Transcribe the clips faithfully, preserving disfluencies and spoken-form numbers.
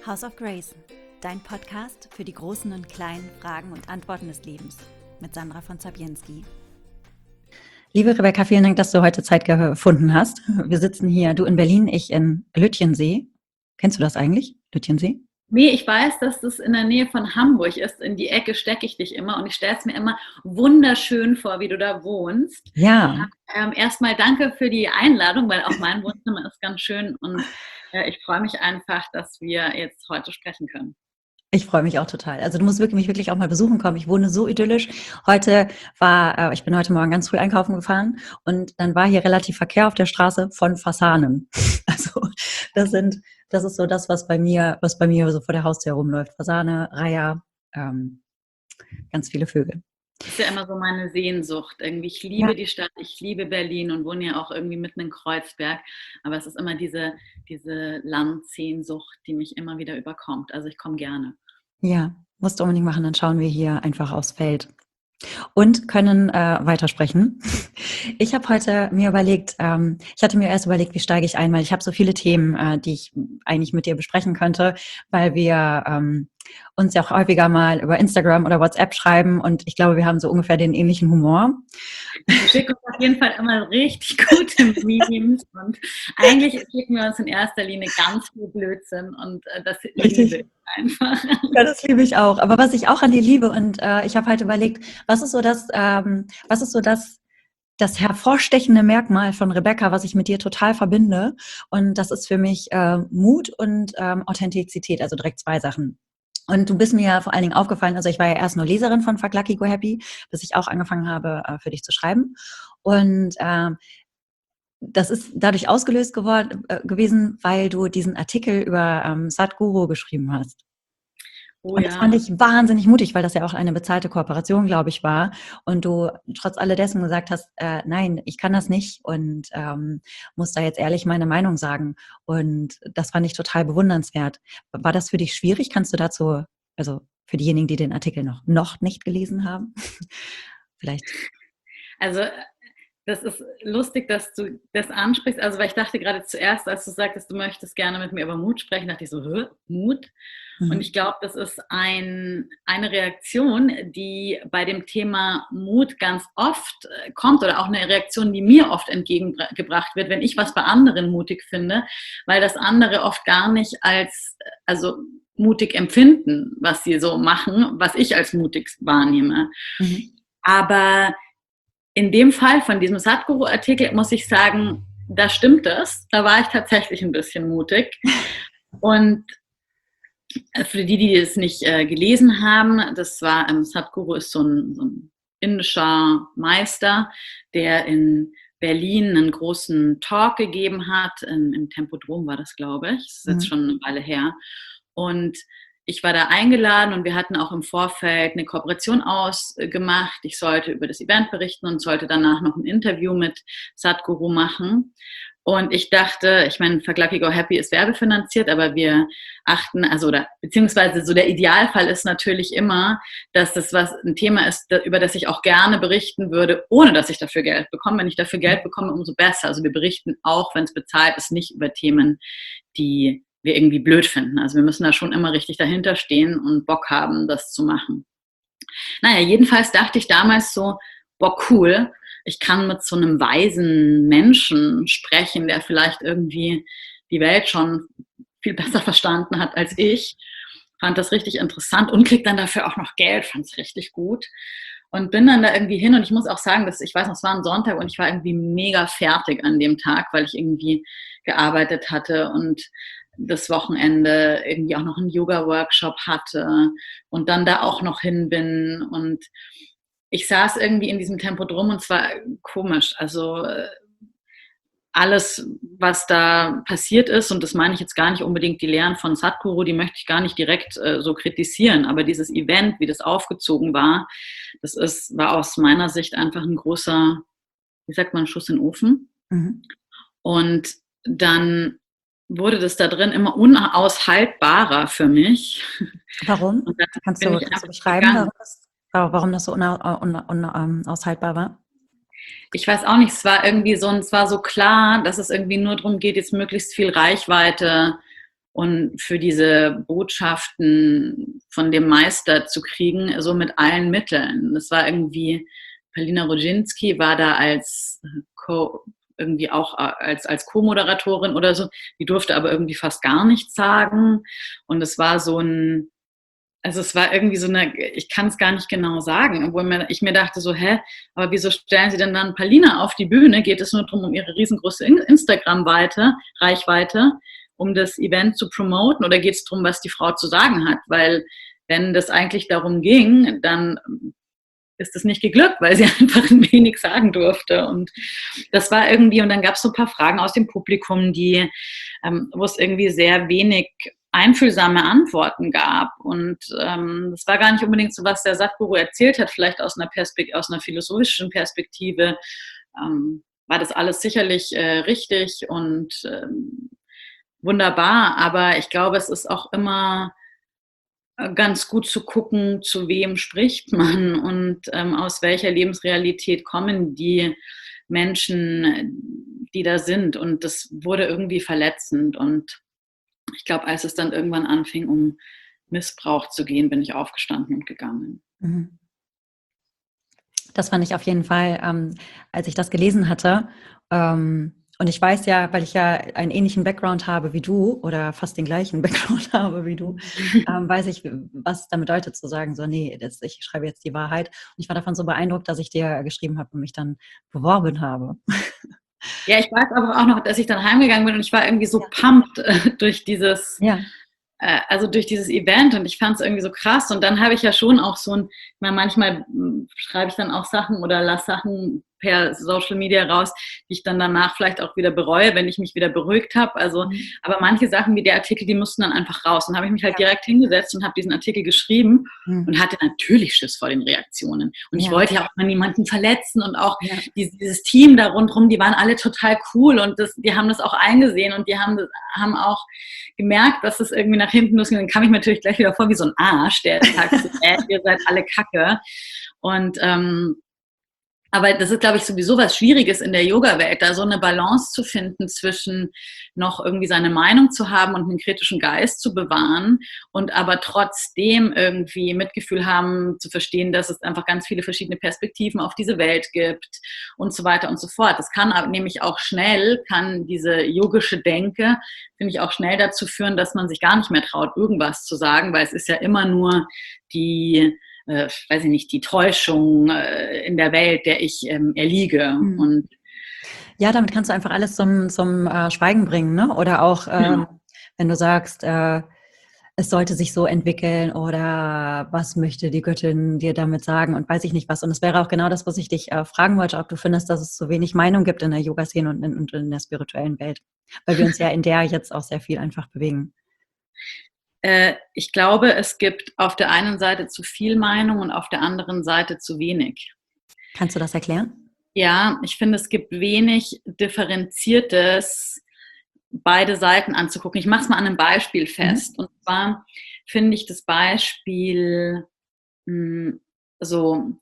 House of Grace, dein Podcast für die großen und kleinen Fragen und Antworten des Lebens mit Sandra von Zabienski. Liebe Rebecca, vielen Dank, dass du heute Zeit gefunden hast. Wir sitzen hier, du in Berlin, ich in Lütjensee. Kennst du das eigentlich, Lütjensee? Nee, ich weiß, dass das in der Nähe von Hamburg ist. In die Ecke stecke ich dich immer und ich stelle es mir immer wunderschön vor, wie du da wohnst. Ja. Ähm, erstmal danke für die Einladung, weil auch mein Wohnzimmer ist ganz schön und äh, ich freue mich einfach, dass wir jetzt heute sprechen können. Ich freue mich auch total. Also du musst wirklich, mich wirklich auch mal besuchen kommen. Ich wohne so idyllisch. Heute war, äh, ich bin heute Morgen ganz früh einkaufen gefahren und dann war hier relativ Verkehr auf der Straße von Fasanen. Also das sind, das ist so das, was bei mir, was bei mir so vor der Haustür rumläuft. Fasane, Reiher, ähm, ganz viele Vögel. Das ist ja immer so meine Sehnsucht. Irgendwie, ich liebe Ja. die Stadt, ich liebe Berlin und wohne ja auch irgendwie mitten in Kreuzberg. Aber es ist immer diese, diese Landsehnsucht, die mich immer wieder überkommt. Also ich komme gerne. Ja, musst du unbedingt machen, dann schauen wir hier einfach aufs Feld und können äh, weitersprechen. Ich habe heute mir überlegt, ähm, ich hatte mir erst überlegt, wie steige ich ein, weil ich habe so viele Themen, äh, die ich eigentlich mit dir besprechen könnte, weil wir ähm, uns ja auch häufiger mal über Instagram oder WhatsApp schreiben und ich glaube, wir haben so ungefähr den ähnlichen Humor. Wir schicken uns auf jeden Fall immer richtig gute Memes und eigentlich schicken wir uns in erster Linie ganz viel Blödsinn und äh, das Richtig. liebe ich einfach. Ja, das liebe ich auch. Aber was ich auch an dir liebe und äh, ich habe halt überlegt, was ist so das, ähm, was ist so das, das hervorstechende Merkmal von Rebecca, was ich mit dir total verbinde. Und das ist für mich äh, Mut und ähm, Authentizität, also direkt zwei Sachen. Und du bist mir ja vor allen Dingen aufgefallen, also ich war ja erst nur Leserin von Fuck Lucky Go Happy, bis ich auch angefangen habe, äh, für dich zu schreiben. Und ähm, das ist dadurch ausgelöst geworden, äh, gewesen, weil du diesen Artikel über ähm, Sadhguru geschrieben hast. Oh Und das fand ja. ich wahnsinnig mutig, weil das ja auch eine bezahlte Kooperation, glaube ich, war. Und du trotz alledessen gesagt hast, äh, nein, ich kann das nicht und ähm, muss da jetzt ehrlich meine Meinung sagen. Und das fand ich total bewundernswert. War das für dich schwierig? Kannst du dazu, also für diejenigen, die den Artikel noch, noch nicht gelesen haben, vielleicht? Also das ist lustig, dass du das ansprichst. Also, weil ich dachte gerade zuerst, als du sagtest, du möchtest gerne mit mir über Mut sprechen, dachte ich so, Hö, Mut? Und ich glaube, das ist ein, eine Reaktion, die bei dem Thema Mut ganz oft kommt oder auch eine Reaktion, die mir oft entgegengebracht wird, wenn ich was bei anderen mutig finde, weil das andere oft gar nicht als, also mutig empfinden, was sie so machen, was ich als mutig wahrnehme. Mhm. Aber in dem Fall von diesem Sadhguru-Artikel muss ich sagen, da stimmt es. Da war ich tatsächlich ein bisschen mutig. Und für die, die es nicht äh, gelesen haben, das war, ähm, Sadhguru ist so ein, so ein indischer Meister, der in Berlin einen großen Talk gegeben hat. Im, im Tempodrom war das, glaube ich. Das ist jetzt Mhm. schon eine Weile her. Und ich war da eingeladen und wir hatten auch im Vorfeld eine Kooperation ausgemacht. Ich sollte über das Event berichten und sollte danach noch ein Interview mit Sadhguru machen. Und ich dachte, ich meine, Fuck Lucky Go Happy ist werbefinanziert, aber wir achten, also oder beziehungsweise so der Idealfall ist natürlich immer, dass das was ein Thema ist, über das ich auch gerne berichten würde, ohne dass ich dafür Geld bekomme. Wenn ich dafür Geld bekomme, umso besser. Also wir berichten auch, wenn es bezahlt ist, nicht über Themen, die wir irgendwie blöd finden. Also wir müssen da schon immer richtig dahinter stehen und Bock haben, das zu machen. Naja, jedenfalls dachte ich damals so, boah, cool, ich kann mit so einem weisen Menschen sprechen, der vielleicht irgendwie die Welt schon viel besser verstanden hat als ich. Fand das richtig interessant und krieg dann dafür auch noch Geld, fand es richtig gut. Und bin dann da irgendwie hin und ich muss auch sagen, dass ich weiß noch, es war ein Sonntag und ich war irgendwie mega fertig an dem Tag, weil ich irgendwie gearbeitet hatte und das Wochenende irgendwie auch noch einen Yoga-Workshop hatte und dann da auch noch hin bin und ich saß irgendwie in diesem Tempodrom und es war komisch, also alles, was da passiert ist, und das meine ich jetzt gar nicht unbedingt die Lehren von Sadhguru, die möchte ich gar nicht direkt äh, so kritisieren, aber dieses Event, wie das aufgezogen war, das ist, war aus meiner Sicht einfach ein großer, wie sagt man, Schuss in den Ofen. Mhm. Und dann wurde das da drin immer unaushaltbarer für mich. Warum? Und dann Kannst bin du, ich kannst du einfach beschreiben, gegangen. warum das, warum das so unaushaltbar un, un, um, war? Ich weiß auch nicht, es war irgendwie so, es war so klar, dass es irgendwie nur darum geht, jetzt möglichst viel Reichweite und für diese Botschaften von dem Meister zu kriegen, so mit allen Mitteln. Das war irgendwie, Paulina Roginski war da als Co, irgendwie auch als, als Co-Moderatorin oder so, die durfte aber irgendwie fast gar nichts sagen. Und es war so ein, also es war irgendwie so eine, ich kann es gar nicht genau sagen, obwohl ich mir dachte so, hä, aber wieso stellen sie denn dann Paulina auf die Bühne? Geht es nur darum, um ihre riesengroße Instagram-Weite, Reichweite, um das Event zu promoten, oder geht es darum, was die Frau zu sagen hat? Weil wenn das eigentlich darum ging, dann ist das nicht geglückt, weil sie einfach ein wenig sagen durfte. Und das war irgendwie, und dann gab es so ein paar Fragen aus dem Publikum, die, ähm, wo es irgendwie sehr wenig einfühlsame Antworten gab. Und ähm, das war gar nicht unbedingt so, was der Sadhguru erzählt hat, vielleicht aus einer, Perspekt- aus einer philosophischen Perspektive, ähm, war das alles sicherlich äh, richtig und ähm, wunderbar, aber ich glaube, es ist auch immer ganz gut zu gucken, zu wem spricht man und ähm, aus welcher Lebensrealität kommen die Menschen, die da sind. Und das wurde irgendwie verletzend. Und ich glaube, als es dann irgendwann anfing, um Missbrauch zu gehen, bin ich aufgestanden und gegangen. Mhm. Das fand ich auf jeden Fall, ähm, als ich das gelesen hatte. Ähm, und ich weiß ja, weil ich ja einen ähnlichen Background habe wie du oder fast den gleichen Background habe wie du, ähm, weiß ich, was es dann bedeutet zu sagen, so, nee, das, ich schreibe jetzt die Wahrheit. Und ich war davon so beeindruckt, dass ich dir geschrieben habe und mich dann beworben habe. Ja, ich weiß aber auch noch, dass ich dann heimgegangen bin und ich war irgendwie so ja. pumped äh, durch dieses... Ja. Also durch dieses Event, und ich fand es irgendwie so krass. Und dann habe ich ja schon auch so ein, ich meine, manchmal schreibe ich dann auch Sachen oder lasse Sachen per Social Media raus, die ich dann danach vielleicht auch wieder bereue, wenn ich mich wieder beruhigt habe. Also, mhm. aber manche Sachen wie der Artikel, die mussten dann einfach raus. Und dann habe ich mich halt ja. direkt hingesetzt und habe diesen Artikel geschrieben mhm. und hatte natürlich Schiss vor den Reaktionen. Und ja. ich wollte ja auch mal niemanden verletzen und auch ja. dieses, dieses Team da rundherum, die waren alle total cool und das, die haben das auch eingesehen und die haben, haben auch gemerkt, dass das irgendwie nach hinten losging. Dann kam ich mir natürlich gleich wieder vor wie so ein Arsch, der sagt, äh, ihr seid alle Kacke. Und ähm, aber das ist, glaube ich, sowieso was Schwieriges in der Yoga-Welt, da so eine Balance zu finden zwischen noch irgendwie seine Meinung zu haben und einen kritischen Geist zu bewahren und aber trotzdem irgendwie Mitgefühl haben, zu verstehen, dass es einfach ganz viele verschiedene Perspektiven auf diese Welt gibt und so weiter und so fort. Das kann aber nämlich auch schnell, kann diese yogische Denke, finde ich, auch schnell dazu führen, dass man sich gar nicht mehr traut, irgendwas zu sagen, weil es ist ja immer nur die... Äh, weiß ich nicht, die Täuschung äh, in der Welt, der ich ähm, erliege. Mhm. Und ja, damit kannst du einfach alles zum, zum äh, Schweigen bringen, ne? Oder auch, ähm, ja. wenn du sagst, äh, es sollte sich so entwickeln oder was möchte die Göttin dir damit sagen und weiß ich nicht was. Und es wäre auch genau das, was ich dich äh, fragen wollte, ob du findest, dass es zu wenig Meinung gibt in der Yoga-Szene und in, und in der spirituellen Welt. Weil wir uns ja in der jetzt auch sehr viel einfach bewegen. Ich glaube, es gibt auf der einen Seite zu viel Meinung und auf der anderen Seite zu wenig. Kannst du das erklären? Ja, ich finde, es gibt wenig Differenziertes, beide Seiten anzugucken. Ich mache es mal an einem Beispiel fest. Mhm. Und zwar finde ich das Beispiel mh, so...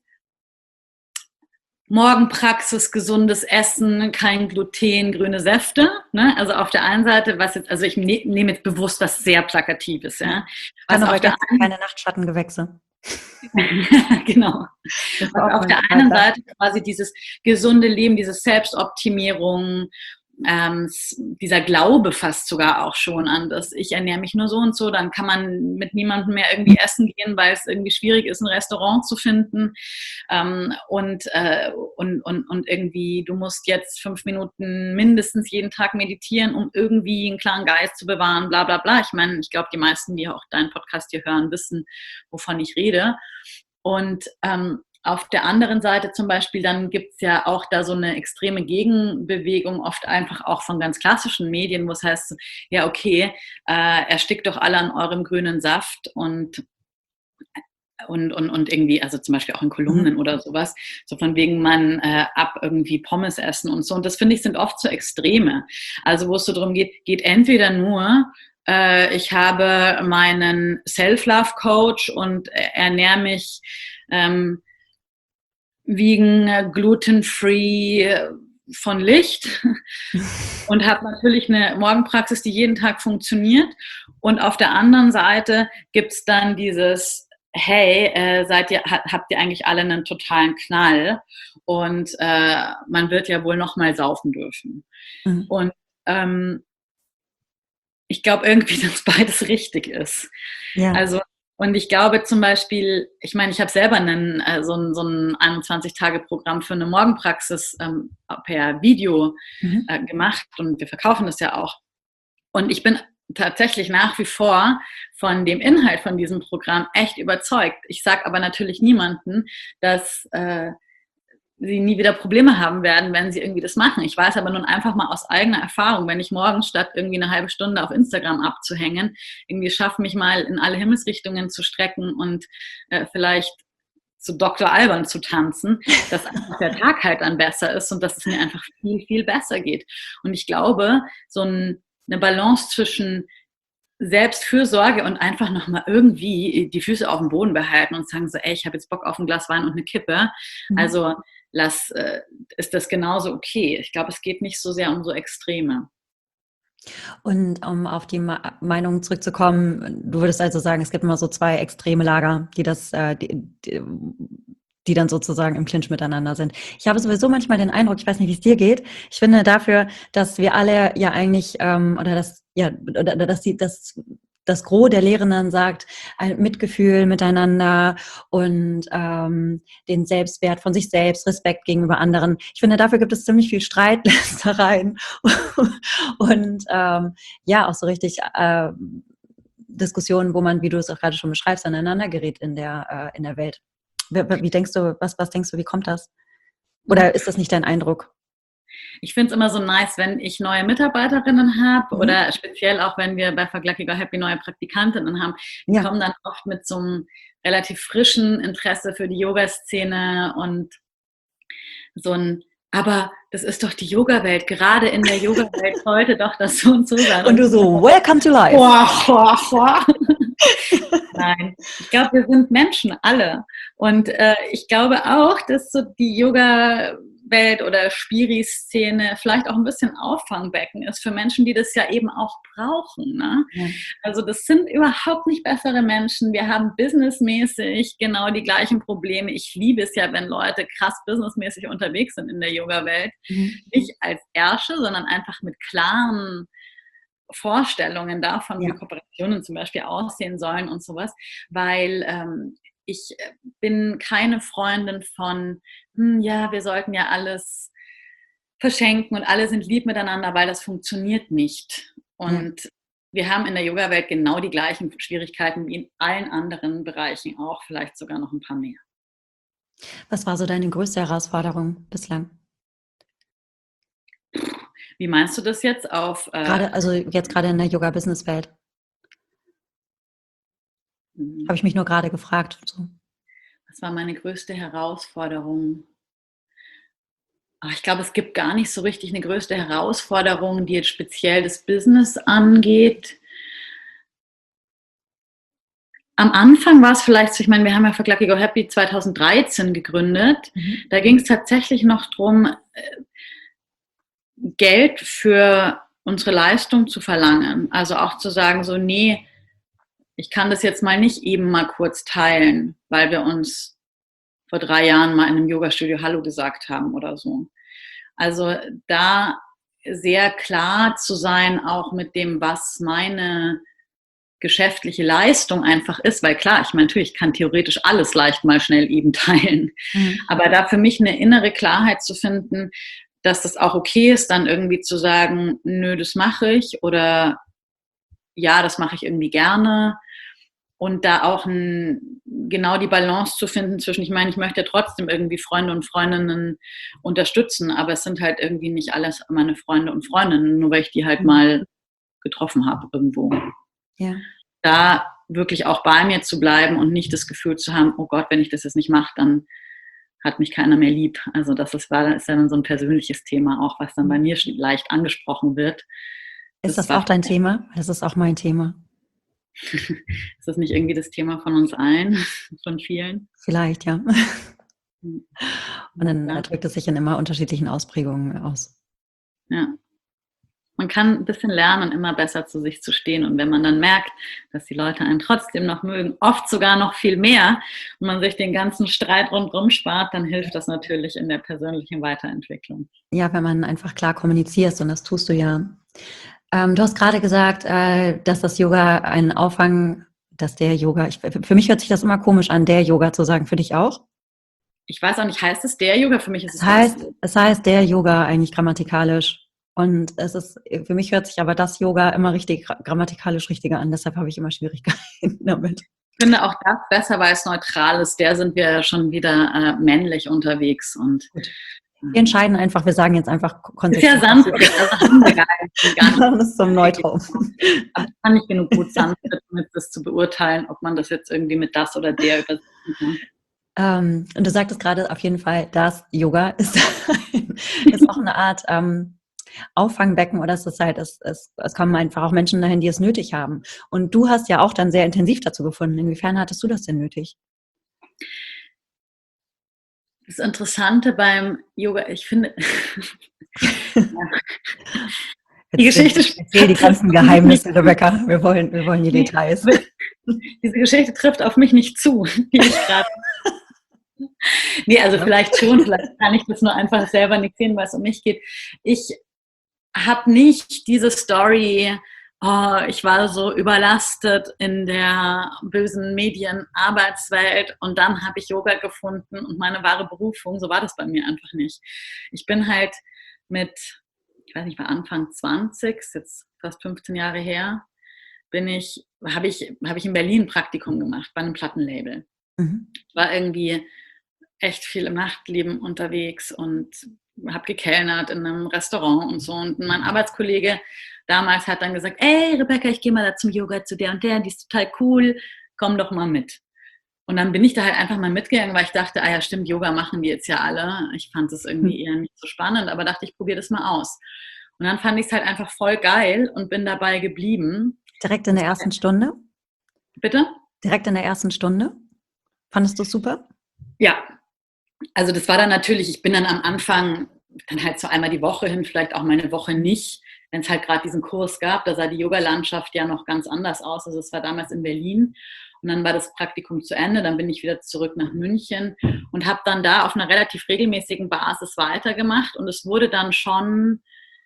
Morgenpraxis, gesundes Essen, kein Gluten, grüne Säfte. Ne? Also auf der einen Seite, was jetzt, also ich ne, nehme jetzt bewusst was sehr Plakatives. Ja? Was auf der einen, keine Nachtschattengewächse. Genau. Was auf der einen Seite quasi dieses gesunde Leben, diese Selbstoptimierung, ähm, dieser Glaube fast sogar auch schon an das, ich ernähre mich nur so und so, dann kann man mit niemandem mehr irgendwie essen gehen, weil es irgendwie schwierig ist, ein Restaurant zu finden ähm, und, äh, und, und, und irgendwie, du musst jetzt fünf Minuten mindestens jeden Tag meditieren, um irgendwie einen klaren Geist zu bewahren, bla bla bla. Ich meine, ich glaube, die meisten, die auch deinen Podcast hier hören, wissen, wovon ich rede. Und ähm, auf der anderen Seite zum Beispiel, dann gibt es ja auch da so eine extreme Gegenbewegung, oft einfach auch von ganz klassischen Medien, wo es heißt, ja okay, äh, erstickt doch alle an eurem grünen Saft und, und, und, und irgendwie, also zum Beispiel auch in Kolumnen mhm. oder sowas, so von wegen man äh, ab irgendwie Pommes essen und so. Und das finde ich sind oft so Extreme. Also wo es so darum geht, geht entweder nur, äh, ich habe meinen Self-Love-Coach und ernähre mich ähm, vegan, gluten-free, von Licht und habe natürlich eine Morgenpraxis, die jeden Tag funktioniert. Und auf der anderen Seite gibt es dann dieses, hey, äh, seid ihr, habt ihr eigentlich alle einen totalen Knall und äh, man wird ja wohl noch mal saufen dürfen. Mhm. Und ähm, ich glaube irgendwie, dass beides richtig ist. Ja. Also und ich glaube zum Beispiel, ich meine, ich habe selber einen, äh, so ein, so ein einundzwanzig-Tage-Programm für eine Morgenpraxis ähm, per Video mhm. äh, gemacht und wir verkaufen das ja auch. Und ich bin tatsächlich nach wie vor von dem Inhalt von diesem Programm echt überzeugt. Ich sage aber natürlich niemandem, dass äh, sie nie wieder Probleme haben werden, wenn sie irgendwie das machen. Ich weiß aber nun einfach mal aus eigener Erfahrung, wenn ich morgens statt irgendwie eine halbe Stunde auf Instagram abzuhängen, irgendwie schaffe, mich mal in alle Himmelsrichtungen zu strecken und äh, vielleicht zu Doktor Alban zu tanzen, dass einfach der Tag halt dann besser ist und dass es mir einfach viel, viel besser geht. Und ich glaube, so ein, eine Balance zwischen Selbstfürsorge und einfach nochmal irgendwie die Füße auf dem Boden behalten und sagen so, ey, ich habe jetzt Bock auf ein Glas Wein und eine Kippe. Mhm. Also lass, äh, ist das genauso okay. Ich glaube, es geht nicht so sehr um so Extreme. Und um auf die Ma- Meinung zurückzukommen, du würdest also sagen, es gibt immer so zwei extreme Lager, die das, äh, die, die, die dann sozusagen im Clinch miteinander sind. Ich habe sowieso manchmal den Eindruck, ich weiß nicht, wie es dir geht, ich finde dafür, dass wir alle ja eigentlich, ähm, oder dass, ja, oder dass die, das das Gros der Lehrenden sagt, ein Mitgefühl miteinander und ähm, den Selbstwert von sich selbst, Respekt gegenüber anderen. Ich finde, dafür gibt es ziemlich viel Streit, Lästereien und ähm, ja, auch so richtig äh, Diskussionen, wo man, wie du es auch gerade schon beschreibst, aneinander gerät in der, äh, in der Welt. Wie, wie denkst du, was, was denkst du, wie kommt das? Oder ist das nicht dein Eindruck? Ich finde es immer so nice, wenn ich neue Mitarbeiterinnen habe mhm. oder speziell auch, wenn wir bei Fuck Lucky Go Happy neue Praktikantinnen haben. Die ja. kommen dann oft mit so einem relativ frischen Interesse für die Yoga-Szene und so ein, aber das ist doch die Yoga-Welt, gerade in der Yoga-Welt heute doch das so und so sein. Und du so, welcome to life. Wow, wow, wow. Nein, ich glaube, wir sind Menschen, alle. Und äh, ich glaube auch, dass so die Yoga-Welt oder Spiri-Szene vielleicht auch ein bisschen Auffangbecken ist für Menschen, die das ja eben auch brauchen. Ne? Ja. Also das sind überhaupt nicht bessere Menschen. Wir haben businessmäßig genau die gleichen Probleme. Ich liebe es ja, wenn Leute krass businessmäßig unterwegs sind in der Yoga-Welt. Mhm. Nicht als Ärsche, sondern einfach mit klaren Vorstellungen davon, ja. wie Kooperationen zum Beispiel aussehen sollen und sowas, weil ähm, ich bin keine Freundin von, hm, ja, wir sollten ja alles verschenken und alle sind lieb miteinander, weil das funktioniert nicht. Und ja. wir haben in der Yoga-Welt genau die gleichen Schwierigkeiten wie in allen anderen Bereichen auch, vielleicht sogar noch ein paar mehr. Was war so deine größte Herausforderung bislang? Wie meinst du das jetzt auf? Äh gerade, also jetzt gerade in der Yoga-Business-Welt. Mhm. Habe ich mich nur gerade gefragt. So. Was war meine größte Herausforderung? Ach, ich glaube, es gibt gar nicht so richtig eine größte Herausforderung, die jetzt speziell das Business angeht. Am Anfang war es vielleicht so, ich meine, wir haben ja Fuck Lucky Go Happy zwanzig dreizehn gegründet. Mhm. Da ging es tatsächlich noch darum, Geld für unsere Leistung zu verlangen. Also auch zu sagen, so, nee, ich kann das jetzt mal nicht eben mal kurz teilen, weil wir uns vor drei Jahren mal in einem Yoga-Studio Hallo gesagt haben oder so. Also da sehr klar zu sein, auch mit dem, was meine geschäftliche Leistung einfach ist, weil klar, ich meine, natürlich kann theoretisch alles leicht mal schnell eben teilen, mhm. aber da für mich eine innere Klarheit zu finden, dass das auch okay ist, dann irgendwie zu sagen, nö, das mache ich oder ja, das mache ich irgendwie gerne und da auch ein, genau die Balance zu finden zwischen, ich meine, ich möchte ja trotzdem irgendwie Freunde und Freundinnen unterstützen, aber es sind halt irgendwie nicht alles meine Freunde und Freundinnen, nur weil ich die halt mhm. mal getroffen habe irgendwo. Ja. Da wirklich auch bei mir zu bleiben und nicht das Gefühl zu haben, oh Gott, wenn ich das jetzt nicht mache, dann hat mich keiner mehr lieb. Also das ist, war, ist dann so ein persönliches Thema auch, was dann bei mir leicht angesprochen wird. Ist das, das auch dein Thema? Das ist auch mein Thema. Ist das nicht irgendwie das Thema von uns allen, von vielen? Vielleicht, ja. Und dann Ja. drückt es sich in immer unterschiedlichen Ausprägungen aus. Ja. Man kann ein bisschen lernen, immer besser zu sich zu stehen. Und wenn man dann merkt, dass die Leute einen trotzdem noch mögen, oft sogar noch viel mehr, und man sich den ganzen Streit rundherum spart, dann hilft das natürlich in der persönlichen Weiterentwicklung. Ja, wenn man einfach klar kommunizierst, und das tust du ja. Ähm, du hast gerade gesagt, äh, dass das Yoga einen Auffang, dass der Yoga, ich, für mich hört sich das immer komisch an, der Yoga zu sagen, für dich auch? Ich weiß auch nicht, heißt es der Yoga? Für mich ist es Es heißt, das. es heißt der Yoga eigentlich grammatikalisch. Und es ist, für mich hört sich aber das Yoga immer richtig grammatikalisch richtiger an, deshalb habe ich immer Schwierigkeiten damit. Ich finde auch das besser, weil es neutral ist. Der sind wir schon wieder äh, männlich unterwegs. Und Gut. Wir entscheiden einfach, wir sagen jetzt einfach konsequent. Ist ja Sanskrit, also haben wir gar nicht. Gar nicht. Das ist zum Neutrum. Aber ich kann nicht genug gut Sanskrit, um das zu beurteilen, ob man das jetzt irgendwie mit das oder der übersetzen kann. Ähm, und du sagtest gerade auf jeden Fall, das Yoga ist, ist auch eine Art ähm, Auffangbecken, oder es ist halt, es, es, es kommen einfach auch Menschen dahin, die es nötig haben. Und du hast ja auch dann sehr intensiv dazu gefunden. Inwiefern hattest du das denn nötig? Das Interessante beim Yoga, ich finde, die Geschichte erzähl die ganzen Geheimnisse, Rebecca. Wir wollen, wir wollen die nee, Details. Diese Geschichte trifft auf mich nicht zu, die ich gerade. Nee, also vielleicht schon, vielleicht kann ich das nur einfach selber nicht sehen, weil es um mich geht. Ich habe nicht diese Story, oh, ich war so überlastet in der bösen Medienarbeitswelt und dann habe ich Yoga gefunden und meine wahre Berufung. So war das bei mir einfach nicht. Ich bin halt mit, ich weiß nicht, war Anfang zwanzig, ist jetzt fast fünfzehn Jahre her, bin ich, habe ich, habe ich in Berlin ein Praktikum gemacht bei einem Plattenlabel. Mhm. War irgendwie echt viel im Nachtleben unterwegs und habe gekellnert in einem Restaurant und so. Und mein Arbeitskollege damals hat dann gesagt, ey Rebecca, ich gehe mal da zum Yoga zu der und der, die ist total cool, komm doch mal mit. Und dann bin ich da halt einfach mal mitgegangen, weil ich dachte, ah ja stimmt, Yoga machen die jetzt ja alle. Ich fand das irgendwie eher nicht so spannend, aber dachte, ich probiere das mal aus. Und dann fand ich es halt einfach voll geil und bin dabei geblieben. Direkt in der ersten Stunde? Bitte? Direkt in der ersten Stunde? Fandest du es super? Ja. Also das war dann natürlich, ich bin dann am Anfang dann halt so einmal die Woche hin, vielleicht auch mal eine Woche nicht, wenn es halt gerade diesen Kurs gab, da sah die Yoga-Landschaft ja noch ganz anders aus, also es war damals in Berlin und dann war das Praktikum zu Ende, dann bin ich wieder zurück nach München und habe dann da auf einer relativ regelmäßigen Basis weitergemacht und es wurde dann schon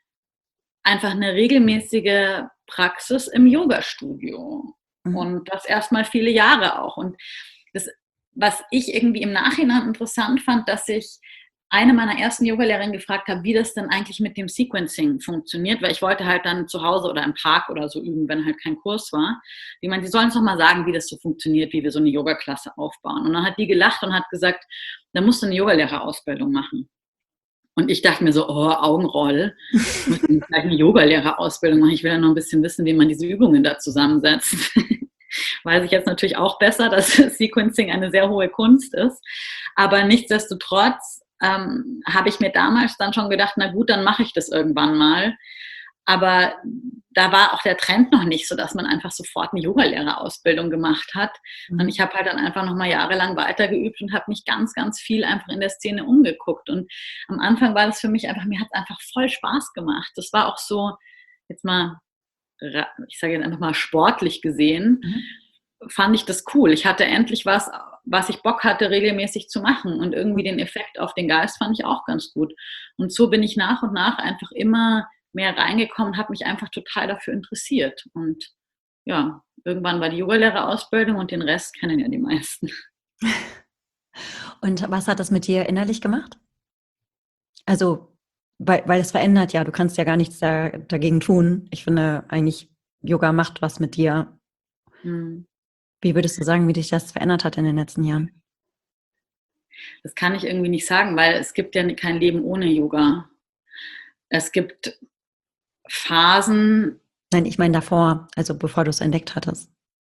einfach eine regelmäßige Praxis im Yoga-Studio mhm. und das erstmal viele Jahre auch und das was ich irgendwie im Nachhinein interessant fand, dass ich eine meiner ersten Yogalehrerinnen gefragt habe, wie das denn eigentlich mit dem Sequencing funktioniert, weil ich wollte halt dann zu Hause oder im Park oder so üben, wenn halt kein Kurs war. Die meinte, sie sollen uns doch mal sagen, wie das so funktioniert, wie wir so eine Yogaklasse aufbauen. Und dann hat die gelacht und hat gesagt, da musst du eine Yogalehrerausbildung machen. Und ich dachte mir so, oh, Augenroll, ich muss gleich eine Yogalehrerausbildung machen. Ich will ja noch ein bisschen wissen, wie man diese Übungen da zusammensetzt. Weiß ich jetzt natürlich auch besser, dass Sequencing eine sehr hohe Kunst ist. Aber nichtsdestotrotz ähm, habe ich mir damals dann schon gedacht, na gut, dann mache ich das irgendwann mal. Aber da war auch der Trend noch nicht so, dass man einfach sofort eine Yogalehrerausbildung gemacht hat. Mhm. Und ich habe halt dann einfach noch mal jahrelang weitergeübt und habe mich ganz, ganz viel einfach in der Szene umgeguckt. Und am Anfang war das für mich einfach, mir hat es einfach voll Spaß gemacht. Das war auch so, jetzt mal ich sage jetzt einfach mal sportlich gesehen, mhm. fand ich das cool. Ich hatte endlich was, was ich Bock hatte, regelmäßig zu machen und irgendwie den Effekt auf den Geist fand ich auch ganz gut. Und so bin ich nach und nach einfach immer mehr reingekommen, habe mich einfach total dafür interessiert. Und ja, irgendwann war die Yogalehrerausbildung und den Rest kennen ja die meisten. Und was hat das mit dir innerlich gemacht? Also Weil, weil es verändert ja, du kannst ja gar nichts da, dagegen tun. Ich finde eigentlich, Yoga macht was mit dir. Hm. Wie würdest du sagen, wie dich das verändert hat in den letzten Jahren? Das kann ich irgendwie nicht sagen, weil es gibt ja kein Leben ohne Yoga. Es gibt Phasen. Nein, ich meine davor, also bevor du es entdeckt hattest.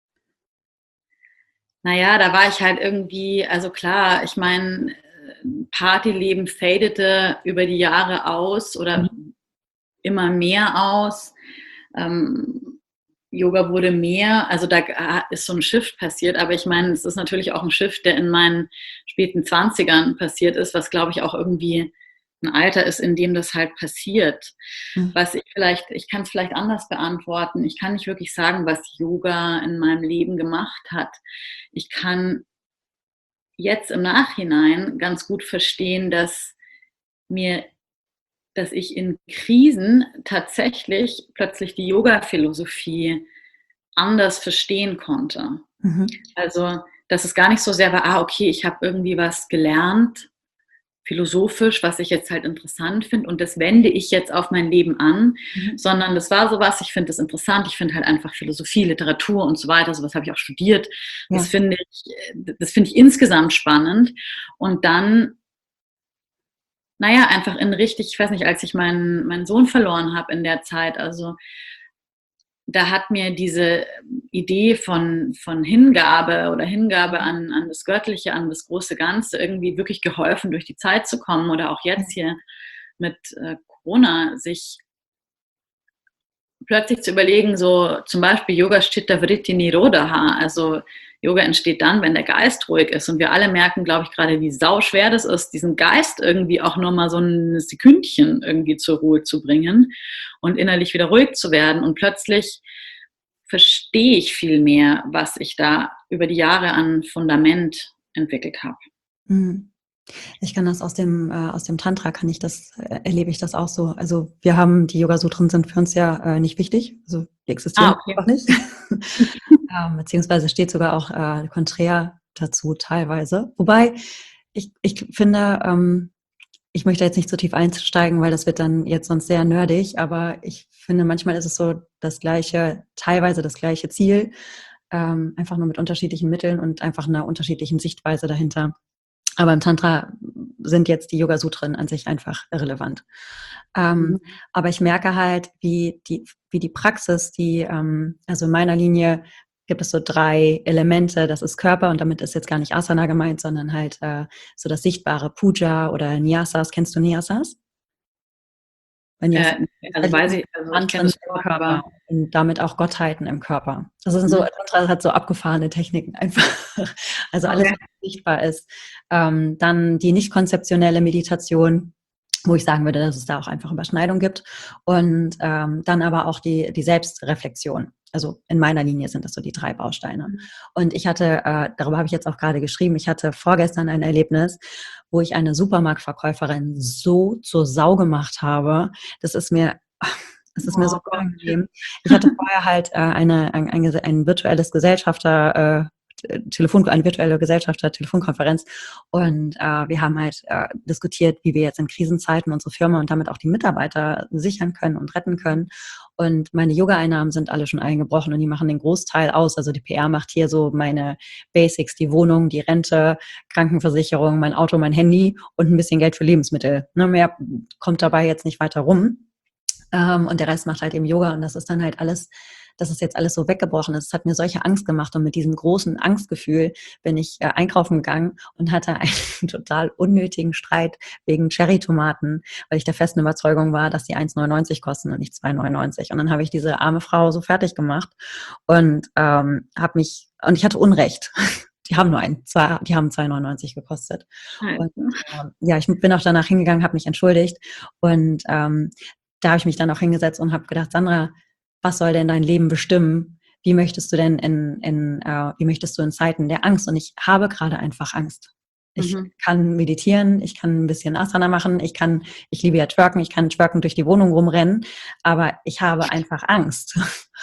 Naja, da war ich halt irgendwie, also klar, ich meine, Partyleben fadete über die Jahre aus oder mhm. immer mehr aus. Ähm, Yoga wurde mehr, also da ist so ein Shift passiert, aber ich meine, es ist natürlich auch ein Shift, der in meinen späten Zwanzigern passiert ist, was glaube ich auch irgendwie ein Alter ist, in dem das halt passiert. Mhm. Was ich vielleicht, ich kann es vielleicht anders beantworten. Ich kann nicht wirklich sagen, was Yoga in meinem Leben gemacht hat. Ich kann jetzt im Nachhinein ganz gut verstehen, dass mir, dass ich in Krisen tatsächlich plötzlich die Yoga-Philosophie anders verstehen konnte. Mhm. Also, dass es gar nicht so sehr war, ah, okay, ich habe irgendwie was gelernt, philosophisch, was ich jetzt halt interessant finde und das wende ich jetzt auf mein Leben an, Mhm. sondern das war sowas, ich finde das interessant, ich finde halt einfach Philosophie, Literatur und so weiter, sowas habe ich auch studiert, das Ja. finde ich, das finde ich insgesamt spannend und dann, naja, einfach in richtig, ich weiß nicht, als ich meinen, meinen Sohn verloren habe in der Zeit, also da hat mir diese Idee von, von Hingabe oder Hingabe an, an das Göttliche, an das große Ganze irgendwie wirklich geholfen, durch die Zeit zu kommen oder auch jetzt hier mit äh, Corona, sich plötzlich zu überlegen, so zum Beispiel Yoga Chitta Vritti Nirodha, also Yoga entsteht dann, wenn der Geist ruhig ist und wir alle merken, glaube ich, gerade wie sauschwer das ist, diesen Geist irgendwie auch nur mal so ein Sekündchen irgendwie zur Ruhe zu bringen und innerlich wieder ruhig zu werden und plötzlich verstehe ich viel mehr, was ich da über die Jahre an Fundament entwickelt habe. Mhm. Ich kann das aus dem, äh, aus dem Tantra kann ich das, äh, erlebe ich das auch so. Also wir haben, die Yoga-Sutren sind für uns ja äh, nicht wichtig. Also die existieren Ah, okay. einfach nicht. ähm, beziehungsweise steht sogar auch äh, konträr dazu teilweise. Wobei ich, ich finde, ähm, ich möchte jetzt nicht zu tief einsteigen, weil das wird dann jetzt sonst sehr nerdig, aber ich finde, manchmal ist es so das gleiche, teilweise das gleiche Ziel, ähm, einfach nur mit unterschiedlichen Mitteln und einfach einer unterschiedlichen Sichtweise dahinter. Aber im Tantra sind jetzt die Yoga-Sutren an sich einfach irrelevant. Ähm, Mhm. aber ich merke halt, wie die, wie die Praxis, die, ähm, also in meiner Linie gibt es so drei Elemente. Das ist Körper und damit ist jetzt gar nicht Asana gemeint, sondern halt äh, so das sichtbare Puja oder Nyasas. Kennst du Nyasas? Weil Nyasas Äh, also weiß sind ich, also ich kenne Mantren das im Wort, Körper aber und damit auch Gottheiten im Körper. Das sind so, mhm. Tantra hat so abgefahrene Techniken einfach. Also alles, Okay. was sichtbar ist. Ähm, dann die nicht konzeptionelle Meditation, wo ich sagen würde, dass es da auch einfach Überschneidung gibt. Und ähm, dann aber auch die, die Selbstreflexion. Also in meiner Linie sind das so die drei Bausteine. Und ich hatte, äh, darüber habe ich jetzt auch gerade geschrieben, ich hatte vorgestern ein Erlebnis, wo ich eine Supermarktverkäuferin so zur Sau gemacht habe. Das ist mir, es ist mir so Oh Gott. unangenehm. Ich hatte vorher halt äh, eine, ein, ein, ein virtuelles Gesellschafter, äh, Telefon, eine virtuelle Gesellschafter-Telefonkonferenz und äh, wir haben halt äh, diskutiert, wie wir jetzt in Krisenzeiten unsere Firma und damit auch die Mitarbeiter sichern können und retten können. Und meine Yoga-Einnahmen sind alle schon eingebrochen und die machen den Großteil aus. Also die P R macht hier so meine Basics, die Wohnung, die Rente, Krankenversicherung, mein Auto, mein Handy und ein bisschen Geld für Lebensmittel. Ne, mehr kommt dabei jetzt nicht weiter rum. Ähm, und der Rest macht halt eben Yoga und das ist dann halt alles, dass es jetzt alles so weggebrochen ist. Es hat mir solche Angst gemacht und mit diesem großen Angstgefühl bin ich äh, einkaufen gegangen und hatte einen total unnötigen Streit wegen Cherrytomaten, weil ich der festen Überzeugung war, dass die eins neunundneunzig kosten und nicht zwei neunundneunzig. Und dann habe ich diese arme Frau so fertig gemacht und ähm, habe mich, und ich hatte Unrecht. Die haben nur ein, zwei, die haben zwei neunundneunzig gekostet. Und ähm, ja, ich bin auch danach hingegangen, habe mich entschuldigt und ähm, da habe ich mich dann auch hingesetzt und habe gedacht, Sandra, was soll denn dein Leben bestimmen? Wie möchtest du denn in, in äh, wie möchtest du in Zeiten der Angst? Und ich habe gerade einfach Angst. Ich Mhm. kann meditieren, ich kann ein bisschen Asana machen, ich kann, ich liebe ja Twerken, ich kann twerken durch die Wohnung rumrennen, aber ich habe einfach Angst.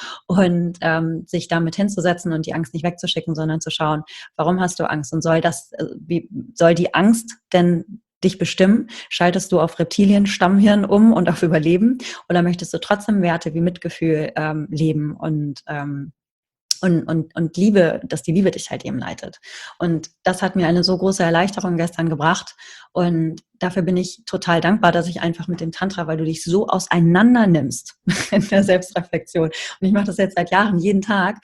Und ähm, sich damit hinzusetzen und die Angst nicht wegzuschicken, sondern zu schauen, warum hast du Angst? Und soll das, äh, wie soll die Angst denn dich bestimmen? Schaltest du auf Reptilien-Stammhirn um und auf Überleben? Oder möchtest du trotzdem Werte wie Mitgefühl ähm, leben und, ähm, und, und, und Liebe, dass die Liebe dich halt eben leitet? Und das hat mir eine so große Erleichterung gestern gebracht. Und dafür bin ich total dankbar, dass ich einfach mit dem Tantra, weil du dich so auseinander nimmst in der Selbstreflexion. Und ich mache das jetzt seit Jahren jeden Tag,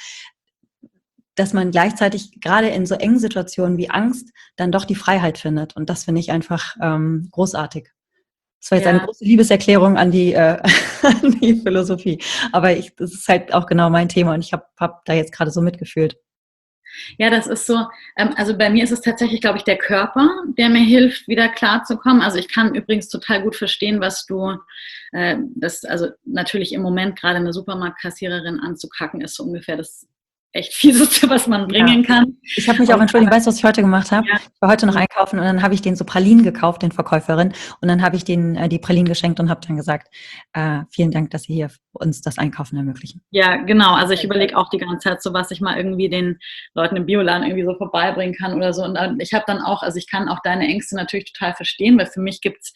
dass man gleichzeitig gerade in so engen Situationen wie Angst dann doch die Freiheit findet. Und das finde ich einfach ähm, großartig. Das war jetzt eine Ja. große Liebeserklärung an die, äh, an die Philosophie. Aber ich, das ist halt auch genau mein Thema und ich habe hab da jetzt gerade so mitgefühlt. Ja, das ist so, ähm, also bei mir ist es tatsächlich, glaube ich, der Körper, der mir hilft, wieder klarzukommen. Also ich kann übrigens total gut verstehen, was du, äh, das, also natürlich im Moment gerade eine Supermarktkassiererin anzukacken, ist so ungefähr das echt Fieseste, was man Ja. bringen kann. Ich habe mich auch Und entschuldigt, weißt du, was ich heute gemacht habe? ja, Ich war heute noch einkaufen und dann habe ich den so Pralinen gekauft, den Verkäuferin, und dann habe ich denen äh, die Pralinen geschenkt und habe dann gesagt, äh, vielen Dank, dass Sie hier uns das Einkaufen ermöglichen. ja, genau. Also ich überlege auch die ganze Zeit so, was ich mal irgendwie den Leuten im Bioladen irgendwie so vorbeibringen kann oder so. Und ich habe dann auch, also ich kann auch deine Ängste natürlich total verstehen, weil für mich gibt's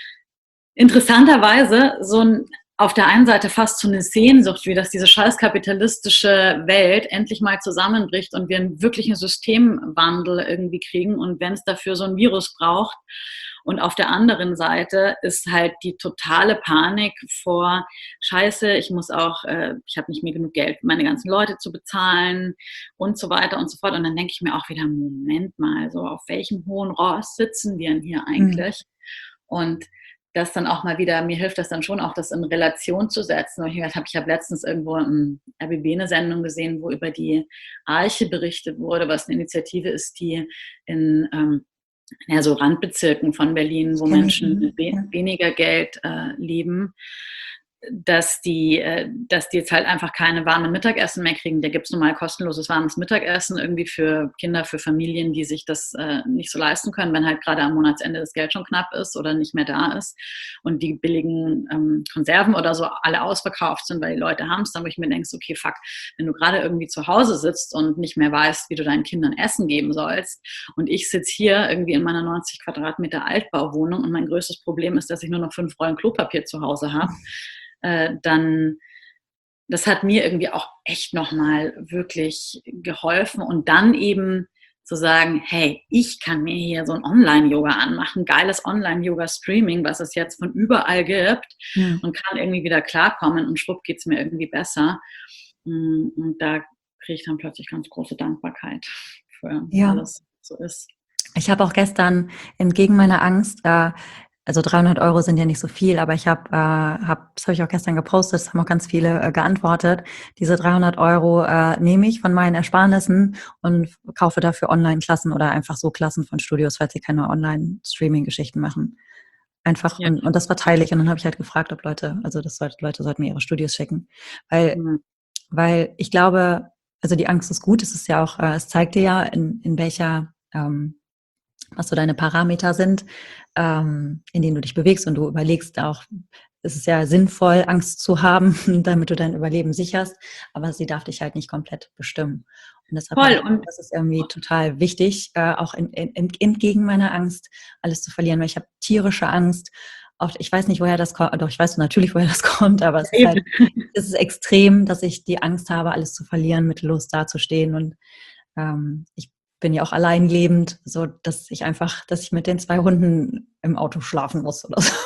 interessanterweise so ein, auf der einen Seite fast so eine Sehnsucht, wie dass diese scheiß kapitalistische Welt endlich mal zusammenbricht und wir einen wirklichen Systemwandel irgendwie kriegen und wenn es dafür so ein Virus braucht. Und auf der anderen Seite ist halt die totale Panik vor Scheiße, ich muss auch, äh, ich habe nicht mehr genug Geld, meine ganzen Leute zu bezahlen und so weiter und so fort. Und dann denke ich mir auch wieder, Moment mal, so auf welchem hohen Ross sitzen wir denn hier eigentlich? Mhm. Und das dann auch mal wieder, mir hilft das dann schon auch, das in Relation zu setzen. Und ich habe ich hab letztens irgendwo im R B B eine Sendung gesehen, wo über die Arche berichtet wurde, was eine Initiative ist, die in ähm, ja, so Randbezirken von Berlin, wo Menschen mit we- weniger Geld äh, leben, dass die, äh, dass die jetzt halt einfach keine warmen Mittagessen mehr kriegen. Da gibt es normal kostenloses warmes Mittagessen irgendwie für Kinder, für Familien, die sich das äh, nicht so leisten können, wenn halt gerade am Monatsende das Geld schon knapp ist oder nicht mehr da ist und die billigen ähm, Konserven oder so alle ausverkauft sind, weil die Leute haben es, dann wo ich mir denke, okay, fuck, wenn du gerade irgendwie zu Hause sitzt und nicht mehr weißt, wie du deinen Kindern Essen geben sollst und ich sitze hier irgendwie in meiner neunzig Quadratmeter Altbauwohnung und mein größtes Problem ist, dass ich nur noch fünf Rollen Klopapier zu Hause habe, äh, dann, das hat mir irgendwie auch echt nochmal wirklich geholfen und dann eben zu sagen, hey, ich kann mir hier so ein Online-Yoga anmachen, geiles Online-Yoga-Streaming, was es jetzt von überall gibt mhm. und kann irgendwie wieder klarkommen und schwupp geht's mir irgendwie besser. Und da kriege ich dann plötzlich ganz große Dankbarkeit für ja. alles, was so ist. Ich habe auch gestern entgegen meiner Angst, äh, also dreihundert Euro sind ja nicht so viel, aber ich habe, äh, hab, das habe ich auch gestern gepostet, das haben auch ganz viele äh, geantwortet. Diese dreihundert Euro äh, nehme ich von meinen Ersparnissen und kaufe dafür Online-Klassen oder einfach so Klassen von Studios, falls sie keine Online-Streaming-Geschichten machen. Einfach, ja. und, und das verteile ich. Und dann habe ich halt gefragt, ob Leute, also das sollte, Leute sollten mir ihre Studios schicken. Weil, mhm. weil ich glaube, also die Angst ist gut, es ist ja auch, äh, es zeigt dir ja, in, in welcher ähm, was so deine Parameter sind, ähm, in denen du dich bewegst und du überlegst auch, es ist ja sinnvoll, Angst zu haben, damit du dein Überleben sicherst, aber sie darf dich halt nicht komplett bestimmen. Und deshalb Voll. Ich, und das ist irgendwie total wichtig, äh, auch in, in, entgegen meiner Angst, alles zu verlieren, weil ich habe tierische Angst. Auch, ich weiß nicht, woher das kommt, doch ich weiß natürlich, woher das kommt, aber es ist halt, es ist extrem, dass ich die Angst habe, alles zu verlieren, mittellos dazustehen und ähm, ich bin ja auch allein lebend, so dass ich einfach, dass ich mit den zwei Hunden im Auto schlafen muss oder so.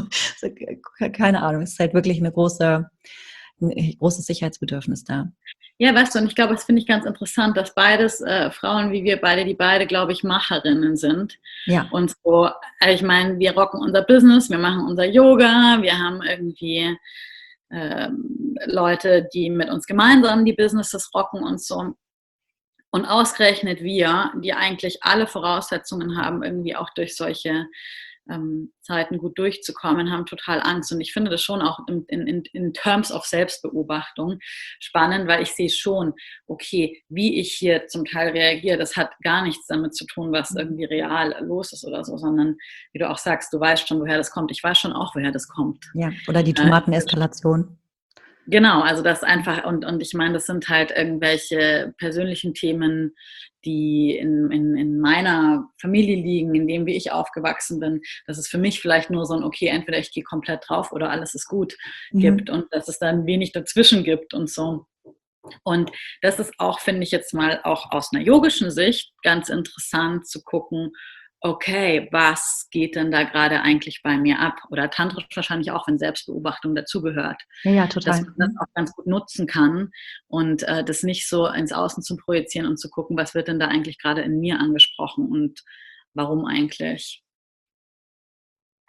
Keine Ahnung, es ist halt wirklich eine große, ein großes Sicherheitsbedürfnis da. Ja, weißt du, und ich glaube, das finde ich ganz interessant, dass beides äh, Frauen wie wir beide, die beide, glaube ich, Macherinnen sind. Ja. Und so, ich meine, wir rocken unser Business, wir machen unser Yoga, wir haben irgendwie ähm, Leute, die mit uns gemeinsam die Businesses rocken und so. Und ausgerechnet wir, die eigentlich alle Voraussetzungen haben, irgendwie auch durch solche ähm, Zeiten gut durchzukommen, haben total Angst. Und ich finde das schon auch in, in, in terms of Selbstbeobachtung spannend, weil ich sehe schon, okay, wie ich hier zum Teil reagiere, das hat gar nichts damit zu tun, was irgendwie real los ist oder so, sondern wie du auch sagst, du weißt schon, woher das kommt. Ich weiß schon auch, woher das kommt. Ja, oder die Tomateneskalation. Genau, also das einfach, und, und ich meine, das sind halt irgendwelche persönlichen Themen, die in, in, in meiner Familie liegen, in dem, wie ich aufgewachsen bin, dass es für mich vielleicht nur so ein, okay, entweder ich gehe komplett drauf oder alles ist gut mhm. gibt und dass es dann wenig dazwischen gibt und so. Und das ist auch, finde ich jetzt mal auch aus einer yogischen Sicht ganz interessant zu gucken, okay, was geht denn da gerade eigentlich bei mir ab? Oder tantrisch wahrscheinlich auch, wenn Selbstbeobachtung dazugehört. Ja, ja, total. Dass man das auch ganz gut nutzen kann und äh, das nicht so ins Außen zu projizieren und zu gucken, was wird denn da eigentlich gerade in mir angesprochen und warum eigentlich?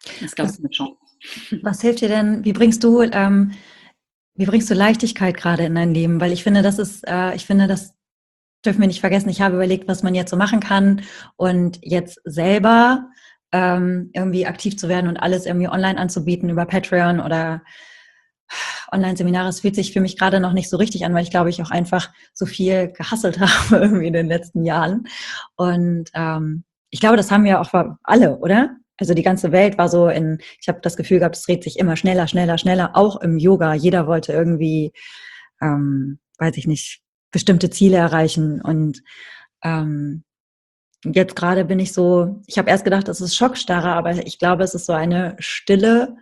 Das glaube ich Was, mir schon. was hilft dir denn, wie bringst du, ähm, wie bringst du Leichtigkeit gerade in dein Leben? Weil ich finde, das ist, äh, ich finde, das dürfen wir nicht vergessen. Ich habe überlegt, was man jetzt so machen kann und jetzt selber ähm, irgendwie aktiv zu werden und alles irgendwie online anzubieten über Patreon oder Online-Seminare. Es fühlt sich für mich gerade noch nicht so richtig an, weil ich glaube, ich auch einfach so viel gehasselt habe irgendwie in den letzten Jahren. Und ähm, ich glaube, das haben wir auch alle, oder? Also die ganze Welt war so in, ich habe das Gefühl gehabt, es dreht sich immer schneller, schneller, schneller, auch im Yoga. Jeder wollte irgendwie, ähm, weiß ich nicht, bestimmte Ziele erreichen. Und ähm, jetzt gerade bin ich so, ich habe erst gedacht, es ist Schockstarre, aber ich glaube, es ist so eine Stille,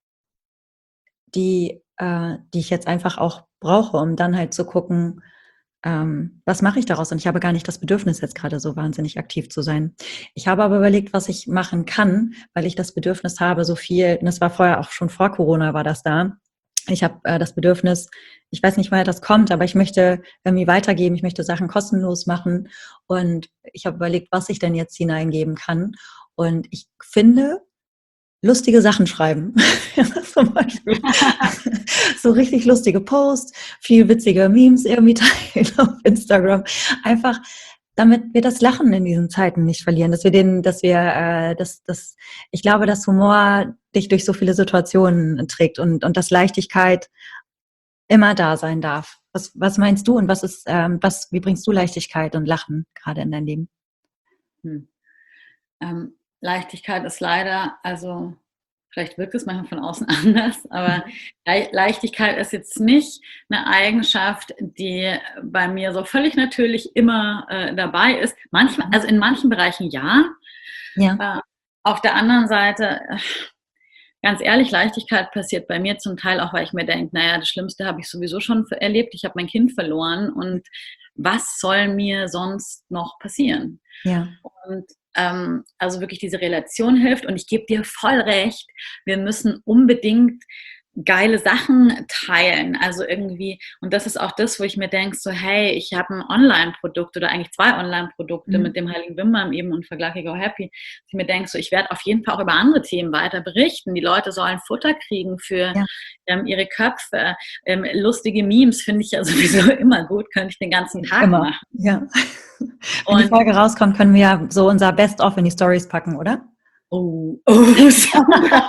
die, äh, die ich jetzt einfach auch brauche, um dann halt zu gucken, ähm, was mache ich daraus? Und ich habe gar nicht das Bedürfnis, jetzt gerade so wahnsinnig aktiv zu sein. Ich habe aber überlegt, was ich machen kann, weil ich das Bedürfnis habe, so viel, und das war vorher auch schon vor Corona, war das da. Ich habe äh, das Bedürfnis, ich weiß nicht, woher das kommt, aber ich möchte irgendwie weitergeben, ich möchte Sachen kostenlos machen und ich habe überlegt, was ich denn jetzt hineingeben kann. Und ich finde, lustige Sachen schreiben. Zum Beispiel so richtig lustige Posts, viel witzige Memes irgendwie teilen auf Instagram. Einfach, damit wir das Lachen in diesen Zeiten nicht verlieren, dass wir den, dass wir, äh, dass, dass, ich glaube, dass Humor dich durch so viele Situationen trägt und, und dass Leichtigkeit immer da sein darf. Was, was meinst du und was ist, ähm, was, wie bringst du Leichtigkeit und Lachen gerade in dein Leben? Hm. Ähm, Leichtigkeit ist leider, also vielleicht wirkt es manchmal von außen anders, aber Le Leichtigkeit ist jetzt nicht eine Eigenschaft, die bei mir so völlig natürlich immer äh, dabei ist. Manchmal, also in manchen Bereichen ja. Ja. Äh, auf der anderen Seite, äh, ganz ehrlich, Leichtigkeit passiert bei mir zum Teil auch, weil ich mir denke, naja, das Schlimmste habe ich sowieso schon erlebt. Ich habe mein Kind verloren und was soll mir sonst noch passieren? Ja. Und ähm, also wirklich diese Relation hilft und ich gebe dir voll recht, wir müssen unbedingt geile Sachen teilen, also irgendwie, und das ist auch das, wo ich mir denke, so hey, ich habe ein Online-Produkt oder eigentlich zwei Online-Produkte Mhm. mit dem Heiligen Wimmbam eben und Vergleich Go Happy, dass ich mir denke, so ich werde auf jeden Fall auch über andere Themen weiter berichten, die Leute sollen Futter kriegen für Ja. ähm, ihre Köpfe, ähm, lustige Memes finde ich ja sowieso immer gut, könnte ich den ganzen Tag Immer. machen. Ja. Wenn die Und Folge rauskommt, können wir ja so unser Best-of in die Stories packen, oder? oh, oh, Sandra.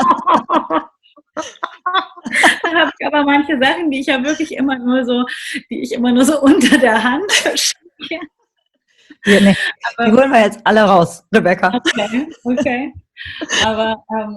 Da habe ich aber manche Sachen, die ich ja wirklich immer nur so, die ich immer nur so unter der Hand verschicke. Die, nee, die holen wir jetzt alle raus, Rebecca. Okay, okay. Aber ähm,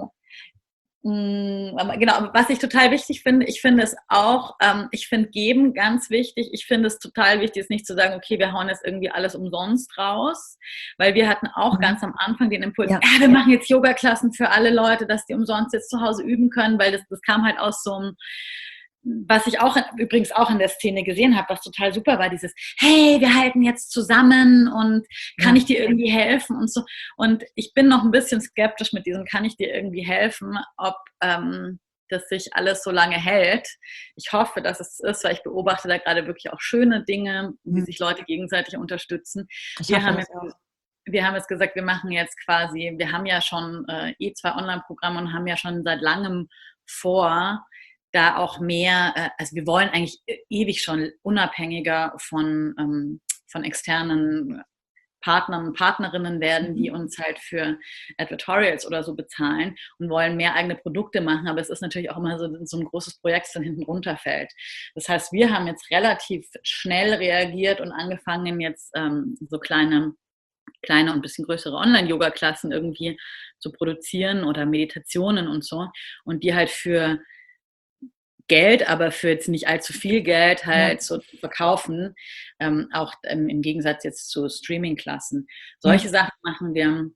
mh, genau, was ich total wichtig finde, ich finde es auch, ähm, ich finde Geben ganz wichtig. Ich finde es total wichtig, ist nicht zu sagen, okay, wir hauen jetzt irgendwie alles umsonst raus, weil wir hatten auch Mhm. ganz am Anfang den Impuls, Ja. äh, wir machen jetzt Yoga-Klassen für alle Leute, dass die umsonst jetzt zu Hause üben können, weil das, das kam halt aus so einem, was ich auch übrigens auch in der Szene gesehen habe, was total super war, dieses, hey, wir halten jetzt zusammen und kann Ja. ich dir irgendwie helfen und so. Und ich bin noch ein bisschen skeptisch mit diesem, kann ich dir irgendwie helfen, ob ähm, das sich alles so lange hält. Ich hoffe, dass es ist, weil ich beobachte da gerade wirklich auch schöne Dinge, wie Mhm. sich Leute gegenseitig unterstützen. Ich Wir hoffe haben das jetzt auch. wir haben jetzt gesagt, wir machen jetzt quasi, wir haben ja schon äh, eh zwei Online-Programme und haben ja schon seit langem vor, da auch mehr, äh, also wir wollen eigentlich ewig schon unabhängiger von, ähm, von externen Partnern und Partnerinnen werden, die uns halt für Advertorials oder so bezahlen und wollen mehr eigene Produkte machen, aber es ist natürlich auch immer so, so ein großes Projekt, das dann hinten runterfällt. Das heißt, wir haben jetzt relativ schnell reagiert und angefangen, jetzt ähm, so kleine kleine und ein bisschen größere Online-Yoga-Klassen irgendwie zu produzieren oder Meditationen und so und die halt für Geld, aber für jetzt nicht allzu viel Geld halt ja. so zu verkaufen, ähm, auch ähm, im Gegensatz jetzt zu Streaming-Klassen. Solche ja. Sachen machen wir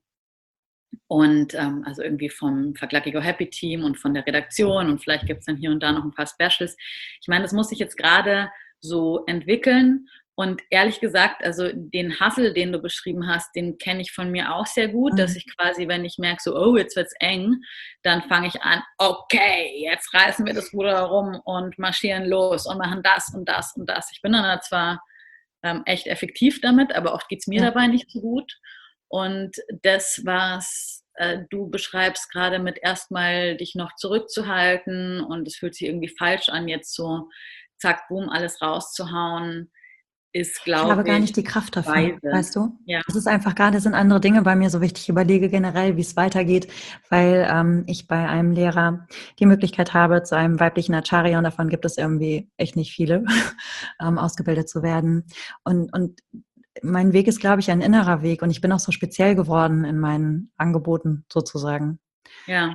und ähm, also irgendwie vom Vergleich Go Happy Team und von der Redaktion und vielleicht gibt es dann hier und da noch ein paar Specials. Ich meine, das muss sich jetzt gerade so entwickeln. Und ehrlich gesagt, also den Hustle, den du beschrieben hast, den kenne ich von mir auch sehr gut, mhm. dass ich quasi, wenn ich merke, so, oh, jetzt wird's eng, dann fange ich an, okay, jetzt reißen wir das Ruder rum und marschieren los und machen das und das und das. Ich bin dann zwar ähm, echt effektiv damit, aber oft geht's mir ja. dabei nicht so gut. Und das, was äh, du beschreibst gerade mit erstmal dich noch zurückzuhalten und es fühlt sich irgendwie falsch an, jetzt so zack, boom, alles rauszuhauen, ist, Ich habe glaube gar nicht ich, die Kraft dafür, weise. weißt du? Ja, Es ist einfach gerade, sind andere Dinge bei mir so wichtig. Ich überlege generell, wie es weitergeht, weil ähm, ich bei einem Lehrer die Möglichkeit habe, zu einem weiblichen Acharya, und davon gibt es irgendwie echt nicht viele, ähm, ausgebildet zu werden. Und, und mein Weg ist, glaube ich, ein innerer Weg, und ich bin auch so speziell geworden in meinen Angeboten sozusagen. ja.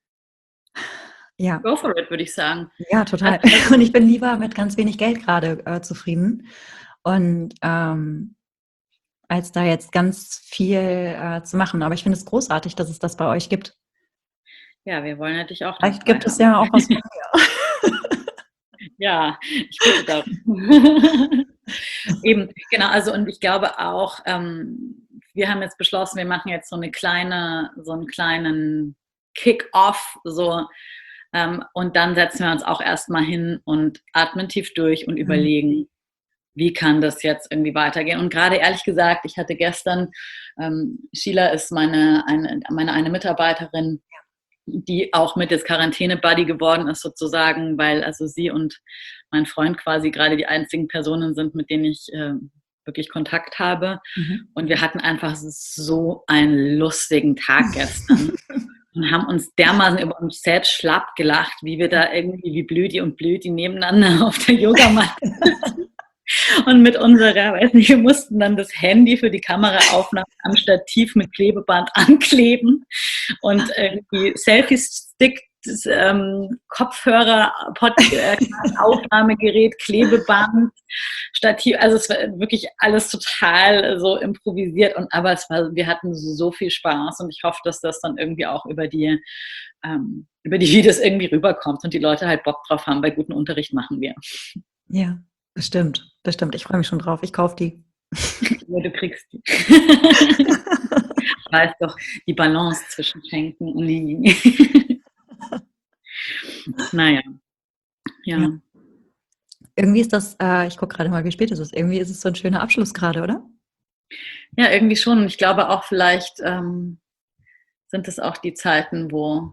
Ja, Go for it, würde ich sagen. ja, Also, total. Und ich bin lieber mit ganz wenig Geld gerade äh, zufrieden. Und ähm, als da jetzt ganz viel äh, zu machen. Aber ich finde es großartig, dass es das bei euch gibt. ja, wir wollen natürlich auch Vielleicht dabei gibt es haben. ja auch was von mir. Ja, ich bitte darum. Eben, genau, also und ich glaube auch, ähm, wir haben jetzt beschlossen, wir machen jetzt so eine kleine, so einen kleinen Kick-Off, so, ähm, und dann setzen wir uns auch erstmal hin und atmen tief durch und Mhm. überlegen, wie kann das jetzt irgendwie weitergehen. Und gerade ehrlich gesagt, ich hatte gestern, ähm, Sheila ist meine eine, meine eine Mitarbeiterin, die auch mit jetzt Quarantäne-Buddy geworden ist sozusagen, weil also sie und mein Freund quasi gerade die einzigen Personen sind, mit denen ich äh, wirklich Kontakt habe. Mhm. Und wir hatten einfach so einen lustigen Tag gestern und haben uns dermaßen über uns selbst schlapp gelacht, wie wir da irgendwie wie Blödi und Blödi nebeneinander auf der Yogamatte und mit unserer, weiß nicht, wir mussten dann das Handy für die Kameraaufnahme am Stativ mit Klebeband ankleben und irgendwie Selfie-Stick, ähm, Kopfhörer, Podcast, Aufnahmegerät, Klebeband, Stativ, also es war wirklich alles total so improvisiert, und aber es war, wir hatten so viel Spaß, und ich hoffe, dass das dann irgendwie auch über die ähm, über die Videos irgendwie rüberkommt und die Leute halt Bock drauf haben, weil guten Unterricht machen wir. Ja, bestimmt, bestimmt. Ich freue mich schon drauf. Ich kaufe die. Ja, du kriegst die. Ich weiß doch, die Balance zwischen Schenken und Liegen. Naja, ja. Ja. Irgendwie ist das, äh, ich gucke gerade mal, wie spät es ist. Irgendwie ist es so ein schöner Abschluss gerade, oder? Ja, irgendwie schon. Und ich glaube auch, vielleicht ähm, sind es auch die Zeiten, wo,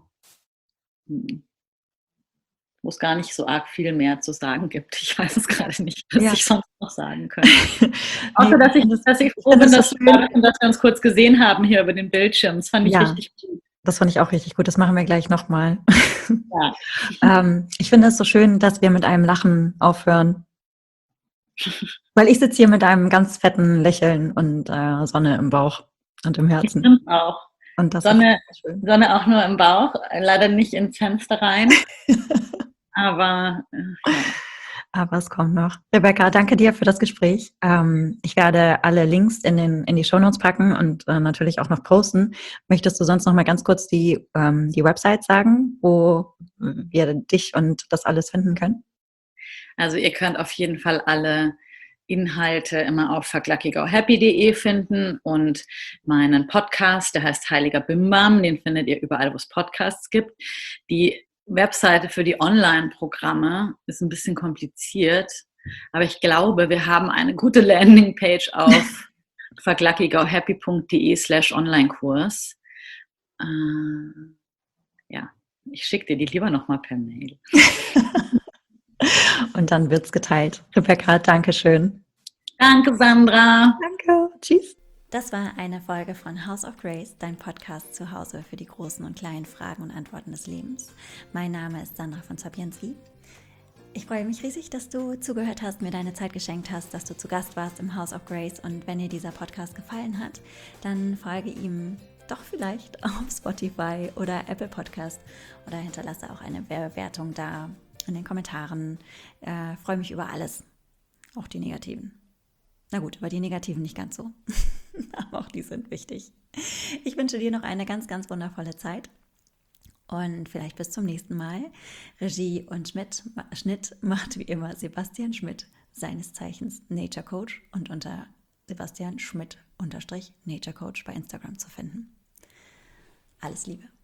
wo es gar nicht so arg viel mehr zu sagen gibt. Ich weiß es gerade nicht, was Ja. ich sonst noch sagen könnte. Nee, Außer, dass ich, finde es- dass ich ich froh finde bin, es so dass, schön. dass wir uns kurz gesehen haben hier über den Bildschirm. Das fand ich Ja. richtig gut. Das fand ich auch richtig gut. Das machen wir gleich nochmal. Ja. ähm, ich finde es so schön, dass wir mit einem Lachen aufhören. Weil ich sitze hier mit einem ganz fetten Lächeln und äh, Sonne im Bauch und im Herzen. Stimmt auch. Und das Sonne, ist schön. Sonne auch nur im Bauch, leider nicht ins Fenster rein. Aber äh, ja. Aber es kommt noch. Rebecca, danke dir für das Gespräch. Ähm, ich werde alle Links in, den, in die Shownotes packen und äh, natürlich auch noch posten. Möchtest du sonst noch mal ganz kurz die, ähm, die Website sagen, wo wir dich und das alles finden können? Also ihr könnt auf jeden Fall alle Inhalte immer auf fuck lucky go happy punkt de finden, und meinen Podcast, der heißt Heiliger Bimbam, den findet ihr überall, wo es Podcasts gibt. Die Webseite für die Online-Programme ist ein bisschen kompliziert, aber ich glaube, wir haben eine gute Landingpage auf fuck lucky go happy punkt de slash Online-Kurs. Äh, ja, ich schicke dir die lieber nochmal per Mail. Und dann wird's geteilt. Rebecca, danke schön. Danke, Sandra. Danke. Tschüss. Das war eine Folge von House of Grace, dein Podcast zu Hause für die großen und kleinen Fragen und Antworten des Lebens. Mein Name ist Sandra von Zabienski. Ich freue mich riesig, dass du zugehört hast, mir deine Zeit geschenkt hast, dass du zu Gast warst im House of Grace, und wenn dir dieser Podcast gefallen hat, dann folge ihm doch vielleicht auf Spotify oder Apple Podcast oder hinterlasse auch eine Bewertung da in den Kommentaren. Äh, freue mich über alles, auch die negativen. Na gut, über die negativen nicht ganz so, aber auch die sind wichtig. Ich wünsche dir noch eine ganz, ganz wundervolle Zeit und vielleicht bis zum nächsten Mal. Regie und Schmidt, Schnitt macht wie immer Sebastian Schmidt, seines Zeichens Nature Coach, und unter Sebastian Schmidt unterstrich Nature Coach bei Instagram zu finden. Alles Liebe.